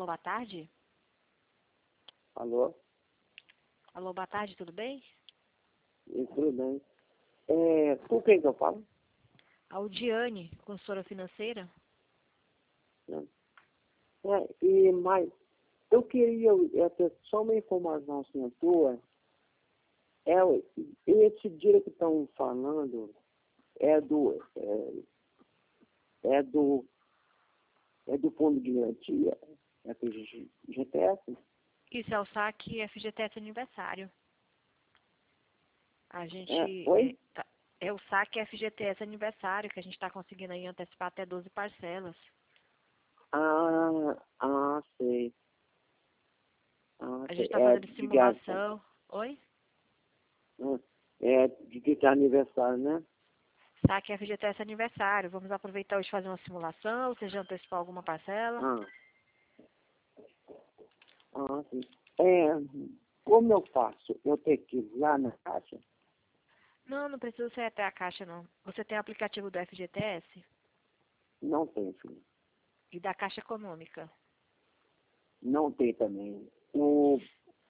boa tarde. Alô? Alô, boa tarde, tudo bem? Tudo bem. Com quem que eu falo? Aldiane, consultora financeira. Mas eu queria ter só uma informação assim, tua. Esse dinheiro que estão falando é do fundo de garantia, é do GTS? Isso é o saque FGTS aniversário. A gente... Oi? É o saque FGTS aniversário, que a gente está conseguindo aí antecipar até 12 parcelas. Sei. A gente está fazendo De simulação. Oi? De que é aniversário, né? Saque FGTS aniversário. Vamos aproveitar hoje e fazer uma simulação. Você já antecipou alguma parcela? Sim. Como eu faço? Eu tenho que ir lá na caixa? Não, não precisa ser até a caixa, não. Você tem o aplicativo do FGTS Não tem, filho. e da Caixa Econômica. Não tem também. O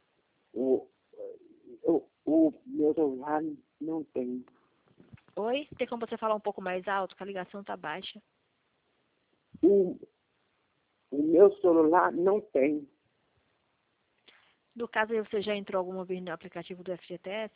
meu celular não tem. Oi? Tem como você falar um pouco mais alto, que a ligação tá baixa? O meu celular não tem. No caso aí, você já entrou alguma vez no aplicativo do FGTS?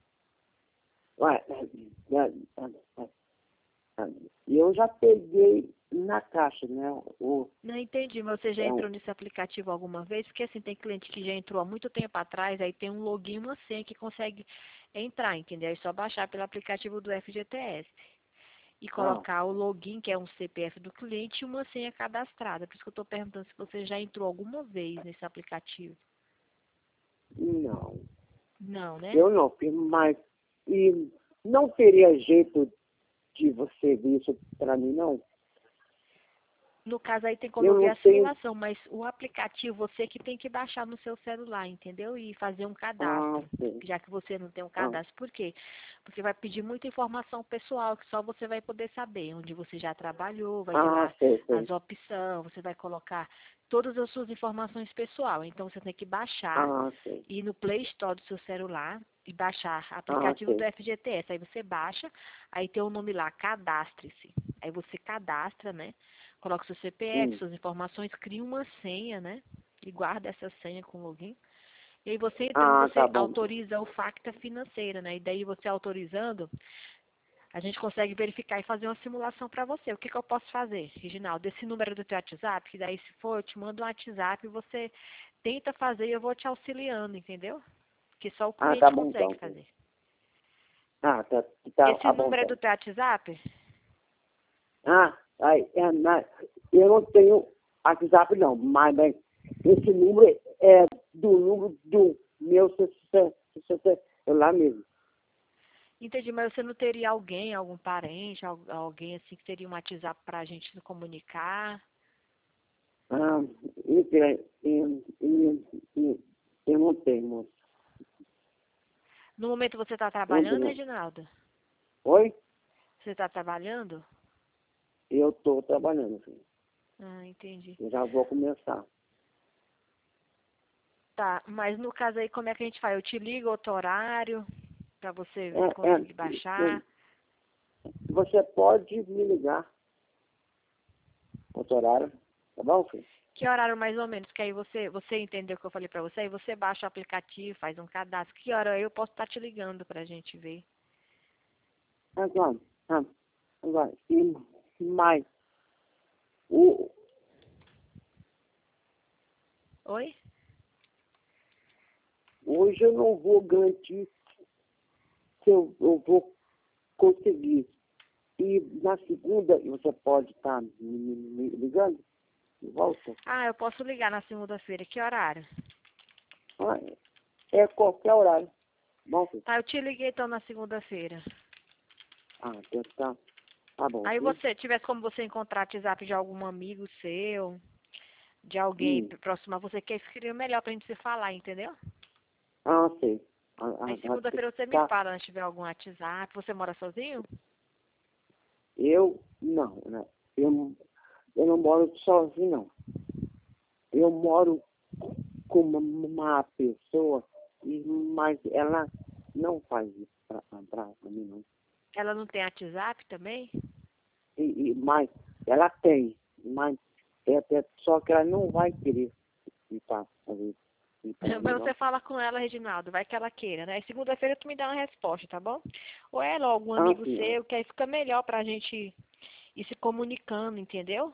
Eu já peguei na caixa, né? Não entendi, mas você já entrou nesse aplicativo alguma vez? Porque assim, tem cliente que já entrou há muito tempo atrás, aí tem um login e uma senha que consegue entrar, entendeu? É só baixar pelo aplicativo do FGTS e colocar o login, que é um CPF do cliente, e uma senha cadastrada. Por isso que eu estou perguntando se você já entrou alguma vez nesse aplicativo. Não. Não, né? Eu não fiz, mas não teria jeito de você ver isso para mim, não? No caso aí tem como eu ver a simulação, mas o aplicativo você que tem que baixar no seu celular, entendeu? E fazer um cadastro, já que você não tem um cadastro. Por quê? Porque vai pedir muita informação pessoal, que só você vai poder saber onde você já trabalhou, vai ter lá as opções, você vai colocar todas as suas informações pessoais. Então você tem que baixar, ir no Play Store do seu celular e baixar aplicativo do FGTS. Aí você baixa, aí tem o nome lá, cadastre-se. Aí você cadastra, né? Coloca seu CPF, suas informações, cria uma senha, né? E guarda essa senha com login. E aí você, então, você autoriza o FACTA financeira, né? E daí você autorizando, a gente consegue verificar e fazer uma simulação para você. O que eu posso fazer, Reginaldo? Esse número do teu WhatsApp, que daí se for, eu te mando um WhatsApp e você tenta fazer e eu vou te auxiliando, entendeu? Que só o cliente consegue fazer. Esse número é do teu WhatsApp? Eu não tenho WhatsApp não, mas esse número é do número do meu celular mesmo. Entendi, mas você não teria alguém, algum parente, alguém assim que teria um WhatsApp para a gente se comunicar? Eu não tenho, moço. No momento você está trabalhando, Reginaldo? Oi? Você está trabalhando? Eu estou trabalhando, filho. Entendi. Eu já vou começar. Tá, mas no caso aí, como é que a gente faz? Eu te ligo outro horário para você conseguir baixar? Você pode me ligar outro horário, tá bom, filho? Que horário mais ou menos? Que aí você entendeu o que eu falei para você? Aí você baixa o aplicativo, faz um cadastro. Que hora eu posso estar te ligando para a gente ver? Agora, mas Oi? hoje eu não vou garantir se eu vou conseguir. E na segunda você pode estar me ligando de volta? Eu posso ligar na segunda-feira. Que horário? É qualquer horário. Bom, Tá, eu te liguei então na segunda-feira. Tá bom. Aí você, tivesse como você encontrar WhatsApp de algum amigo seu, de alguém próximo a você, que seria melhor pra gente se falar, entendeu? Sei. Aí segunda-feira você me fala, se tiver algum WhatsApp. Você mora sozinho? Eu não, né? Eu não moro sozinho, não. eu moro com uma pessoa, mas ela não faz isso pra mim, não. Ela não tem WhatsApp também? Mas ela tem, mas só que ela não vai querer ficar fazer isso. Mas você fala com ela, Reginaldo, vai que ela queira, né? Segunda-feira tu me dá uma resposta, tá bom? Ou ela, ou algum amigo sim, seu, que aí fica melhor pra gente ir se comunicando, entendeu?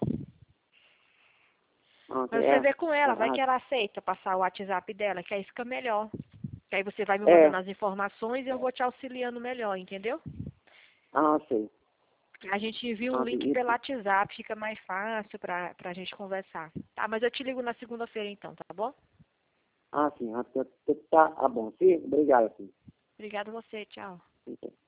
Mas você vê com ela, vai que ela aceita passar o WhatsApp dela, que aí fica melhor. Que aí você vai me mandando as informações e eu vou te auxiliando melhor, entendeu? Sei. A gente envia um link pelo WhatsApp, fica mais fácil pra gente conversar. Tá, mas eu te ligo na segunda-feira então, tá bom? Sim, tá bom. Sim, obrigado, sim. Obrigada a você, tchau.